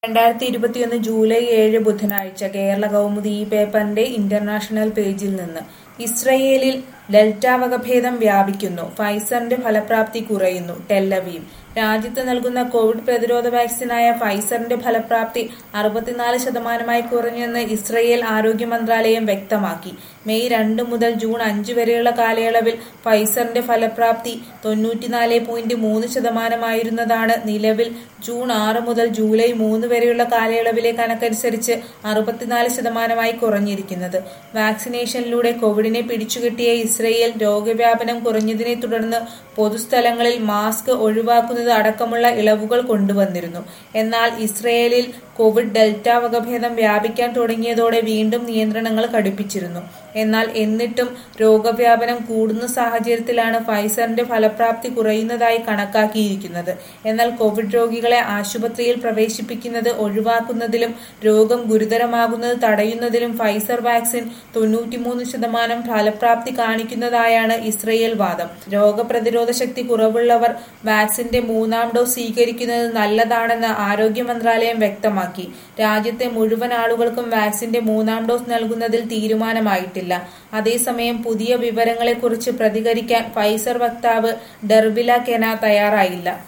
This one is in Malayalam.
2021 ജൂലൈ 7 ബുധനാഴ്ച കേരള കൗമുദി ഈ പേപ്പറിന്റെ ഇന്റർനാഷണൽ പേജിൽ നിന്ന് ഇസ്രയേലിൽ ഡെൽറ്റ വകഭേദം വ്യാപിക്കുന്നു. ഫൈസറിന്റെ ഫലപ്രാപ്തി കുറയുന്നു. ടെൽ-അവീവ് രാജ്യത്ത് നൽകുന്ന കോവിഡ് പ്രതിരോധ വാക്സിനായ ഫൈസറിന്റെ ഫലപ്രാപ്തി 64% കുറഞ്ഞെന്ന് ഇസ്രയേൽ ആരോഗ്യ മന്ത്രാലയം വ്യക്തമാക്കി. മെയ് 2 മുതൽ ജൂൺ 5 വരെയുള്ള കാലയളവിൽ ഫൈസറിന്റെ ഫലപ്രാപ്തി 94.3% നിലവിൽ ജൂൺ 6 മുതൽ ജൂലൈ 3 വരെയുള്ള കാലയളവിലെ കണക്കനുസരിച്ച് 64% കുറഞ്ഞിരിക്കുന്നത്. വാക്സിനേഷനിലൂടെ കോവിഡിനെ പിടിച്ചുകെട്ടിയ ഇസ്രയേൽ രോഗവ്യാപനം കുറഞ്ഞതിനെ തുടർന്ന് പൊതുസ്ഥലങ്ങളിൽ മാസ്ക് ഒഴിവാക്കുന്നത് അടക്കമുള്ള ഇളവുകൾ കൊണ്ടുവന്നിരുന്നു. എന്നാൽ ഇസ്രയേലിൽ കോവിഡ് ഡെൽറ്റ വകഭേദം വ്യാപിക്കാൻ തുടങ്ങിയതോടെ വീണ്ടും നിയന്ത്രണങ്ങൾ കടുപ്പിച്ചിരുന്നു. എന്നാൽ എന്നിട്ടും രോഗവ്യാപനം കൂടുന്ന സാഹചര്യത്തിലാണ് ഫൈസറിന്റെ ഫലപ്രാപ്തി കുറയുന്നതായി കണക്കാക്കിയിരിക്കുന്നത്. എന്നാൽ കോവിഡ് രോഗികളെ ആശുപത്രിയിൽ പ്രവേശിപ്പിക്കുന്നത് ഒഴിവാക്കുന്നതിലും രോഗം ഗുരുതരമാകുന്നത് തടയുന്നതിലും ഫൈസർ വാക്സിൻ 93% ഫലപ്രാപ്തി കാണിക്കുന്നതായാണ് ഇസ്രയേൽ വാദം. രോഗപ്രതിരോധ ശക്തി കുറവുള്ളവർ വാക്സിന്റെ 3ാം ഡോസ് സ്വീകരിക്കുന്നത് നല്ലതാണെന്ന് ആരോഗ്യ മന്ത്രാലയം വ്യക്തമാക്കി. രാജ്യത്തെ മുഴുവൻ ആളുകൾക്കും വാക്സിന്റെ 3ാം ഡോസ് നൽകുന്നതിൽ തീരുമാനമായിട്ടില്ല. അതേസമയം പുതിയ വിവരങ്ങളെക്കുറിച്ച് പ്രതികരിക്കാൻ ഫൈസർ വക്താവ് ഡെർവില കെന തയ്യാറായില്ല.